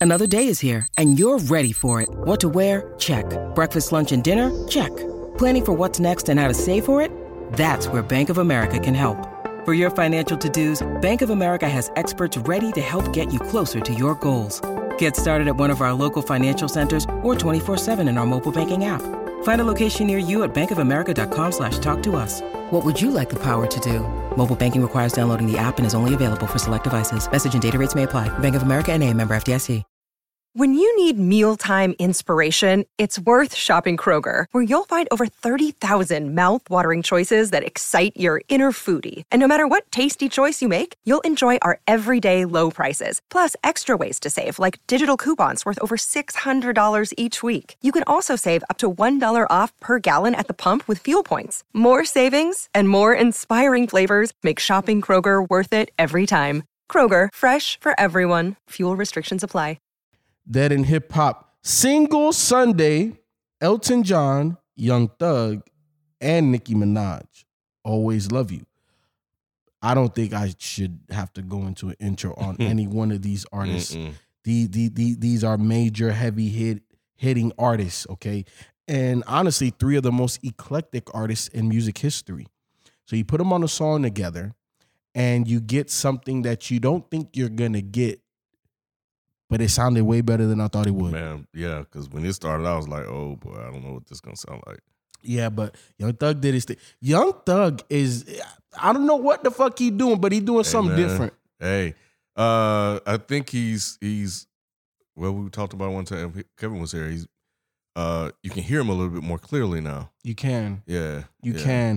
Another day is here, and you're ready for it. What to wear? Check. Breakfast, lunch, and dinner? Check. Planning for what's next and how to save for it? That's where Bank of America can help. For your financial to-dos, Bank of America has experts ready to help get you closer to your goals. Get started at one of our local financial centers or 24/7 in our mobile banking app. Find a location near you at bankofamerica.com/talktous. What would you like the power to do? Mobile banking requires downloading the app and is only available for select devices. Message and data rates may apply. Bank of America N.A., member FDIC. When you need mealtime inspiration, it's worth shopping Kroger, where you'll find over 30,000 mouth-watering choices that excite your inner foodie. And no matter what tasty choice you make, you'll enjoy our everyday low prices, plus extra ways to save, like digital coupons worth over $600 each week. You can also save up to $1 off per gallon at the pump with fuel points. More savings and more inspiring flavors make shopping Kroger worth it every time. Kroger, fresh for everyone. Fuel restrictions apply. Dead in Hip Hop Single Sunday, Elton John, Young Thug, and Nicki Minaj. Always Love You. I don't think I should have to go into an intro on any one of these artists. These are major hitting artists, okay? And honestly, three of the most eclectic artists in music history. So you put them on a song together and you get something that you don't think you're going to get, but it sounded way better than I thought it would. Man, yeah, because when it started, I was like, oh, boy, I don't know what this is going to sound like. Yeah, but Young Thug did his thing. Young Thug is, I don't know what the fuck he doing, but he doing something different. Hey, I think he's well, we talked about one time, Kevin was here, he's, you can hear him a little bit more clearly now. You can. Yeah. You can.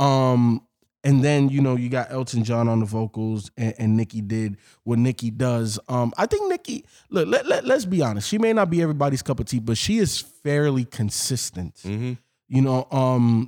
And then, you know, you got Elton John on the vocals and Nicki did what Nicki does. I think Nicki, look, let's be honest. She may not be everybody's cup of tea, but she is fairly consistent. Mm-hmm. You know,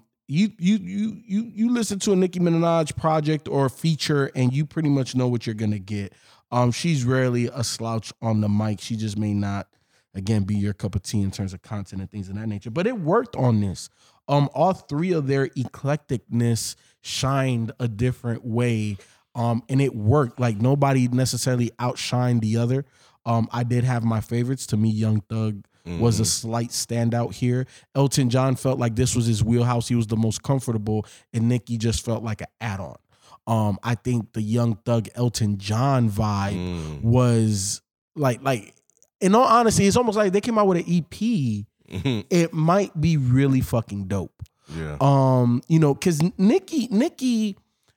you listen to a Nicki Minaj project or a feature and you pretty much know what you're going to get. She's rarely a slouch on the mic. She just may not, again, be your cup of tea in terms of content and things of that nature. But it worked on this. All three of their eclecticness shined a different way, and it worked. Like, nobody necessarily outshined the other. I did have my favorites. To me, Young Thug was a slight standout here. Elton John felt like this was his wheelhouse. He was the most comfortable, and Nicki just felt like an add-on. I think the Young Thug Elton John vibe was like, in all honesty, it's almost like they came out with an EP. It might be really fucking dope. Yeah. You know, because Nicki,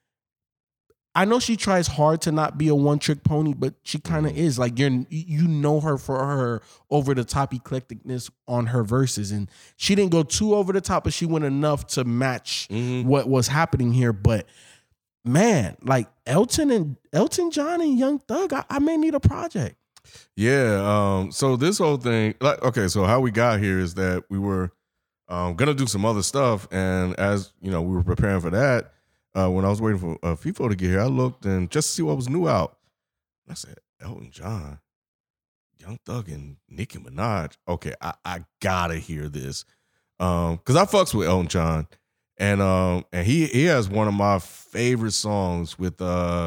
I know she tries hard to not be a one-trick pony, but she kind of is. Like, you know her for her over-the-top eclecticness on her verses. And she didn't go too over the top, but she went enough to match what was happening here. But man, like Elton John and Young Thug, I may need a project. Yeah. So this whole thing, like, okay, so how we got here is that we were gonna do some other stuff, and as you know, we were preparing for that. When I was waiting for FIFO to get here, I looked and just to see what was new out. I said, Elton John, Young Thug, and Nicki Minaj. Okay, I gotta hear this because I fucks with Elton John, and he has one of my favorite songs with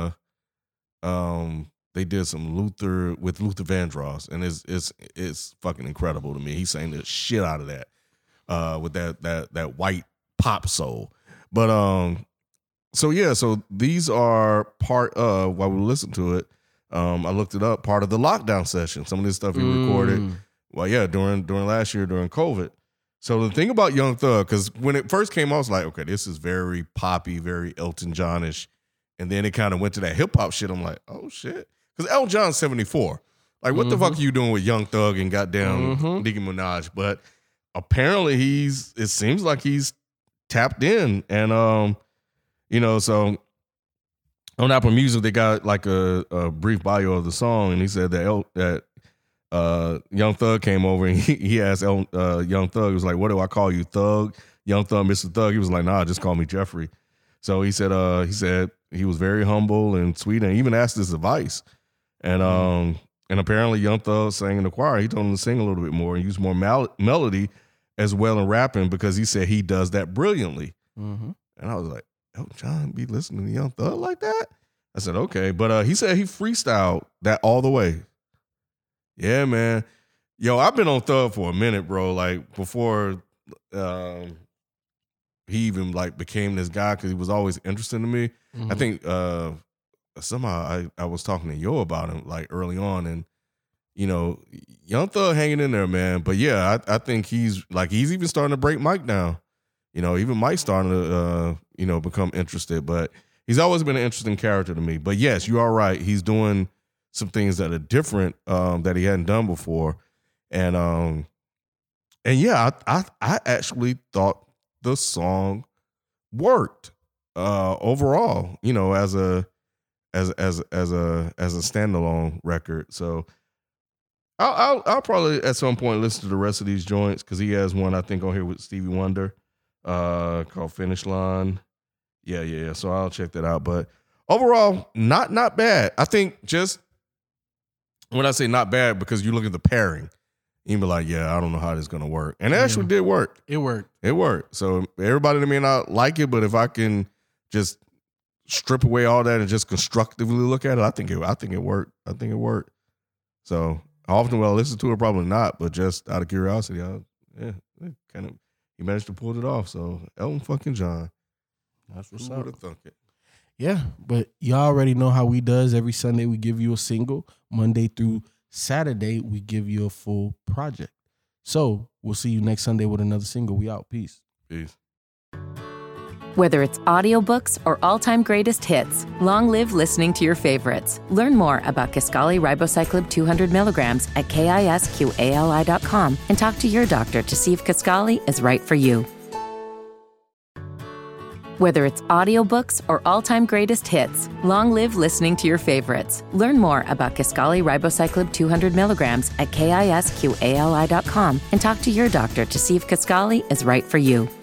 they did some Luther Vandross, and it's fucking incredible to me. He sang the shit out of that with that white pop soul. But so yeah, so these are part of, while we listen to it, I looked it up, part of the lockdown session. Some of this stuff he recorded, well, yeah, during last year during COVID. So the thing about Young Thug, because when it first came out, I was like, okay, this is very poppy, very Elton John-ish. And then it kind of went to that hip hop shit. I'm like, oh shit. Because Elton John's 74. Like, what the fuck are you doing with Young Thug and goddamn Nicki Minaj? But apparently it seems like he's tapped in. And, you know, so on Apple Music, they got like a brief bio of the song. And he said that Young Thug came over and he asked Young Thug, he was like, what do I call you, Thug? Young Thug, Mr. Thug. He was like, nah, just call me Jeffrey. So he said he was very humble and sweet and even asked his advice. And apparently Young Thug sang in the choir. He told him to sing a little bit more and use more melody as well in rapping because he said he does that brilliantly. And I was like, Elton John be listening to Young Thug like that? I said, okay. But he said he freestyled that all the way. Yeah, man. Yo, I've been on Thug for a minute, bro. Like before he even like became this guy, because he was always interesting to me. I think somehow I was talking to Yo about him like early on, and you know, Young Thug hanging in there, man. But yeah, I think he's even starting to break Mike down. You know, even Mike's starting to become interested. But he's always been an interesting character to me. But yes, you are right. He's doing some things that are different that he hadn't done before. And yeah, I actually thought the song worked overall, you know, as a standalone record. So I'll probably at some point listen to the rest of these joints, because he has one I think on here with Stevie Wonder called Finish Line. Yeah. So I'll check that out. But overall, not bad. I think just when I say not bad, because you look at the pairing, you be like, yeah, I don't know how this is going to work. And it actually did work. It worked. So everybody that may not like it, but if I can just strip away all that and just constructively look at it, I think it worked. I think it worked. So often will I listen to it? Probably not, but just out of curiosity, he managed to pull it off. So Elton fucking John. That's what's Who up. would have thunk it? Yeah, but y'all already know how we does. Every Sunday we give you a single. Monday through Saturday we give you a full project. So we'll see you next Sunday with another single. We out. Peace. Whether it's audiobooks or all-time greatest hits, long live listening to your favorites. Learn more about Kisqali Ribociclib 200 milligrams at KISQALI.com and talk to your doctor to see if Kisqali is right for you. Whether it's audiobooks or all-time greatest hits, long live listening to your favorites. Learn more about Kisqali Ribociclib 200 milligrams at KISQALI.com and talk to your doctor to see if Kisqali is right for you.